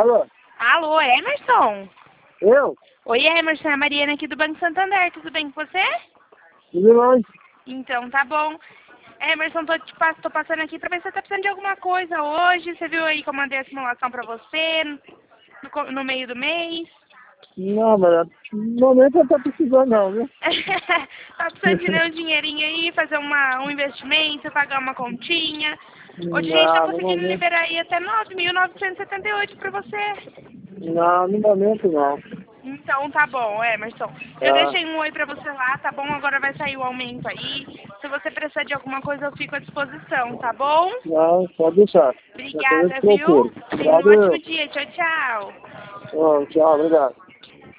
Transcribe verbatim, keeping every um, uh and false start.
Alô? Alô, Emerson? Eu? Oi, Emerson, é a Mariana aqui do Banco Santander, tudo bem com você? Tudo bem? Então, tá bom. Emerson, tô, te, pass- tô passando aqui pra ver se você tá precisando de alguma coisa hoje. Você viu aí que eu mandei a simulação pra você no, co- no meio do mês? Não, mas no momento eu não tô precisando não, viu? Tá precisando de ler um dinheirinho aí, fazer uma, um investimento, pagar uma continha. Hoje a gente tá Não, no conseguindo momento. liberar aí até nove mil novecentos e setenta e oito pra você. Não, no momento não. Então tá bom, Emerson. Eu Tá. deixei um oi pra você lá, tá bom? Agora vai sair o aumento aí. Se você precisar de alguma coisa, eu fico à disposição, tá bom? Não, pode deixar. Depois eu Obrigada, te viu? procuro. Tenha um Obrigado ótimo eu. dia. Tchau, tchau. Ó, tchau, obrigado.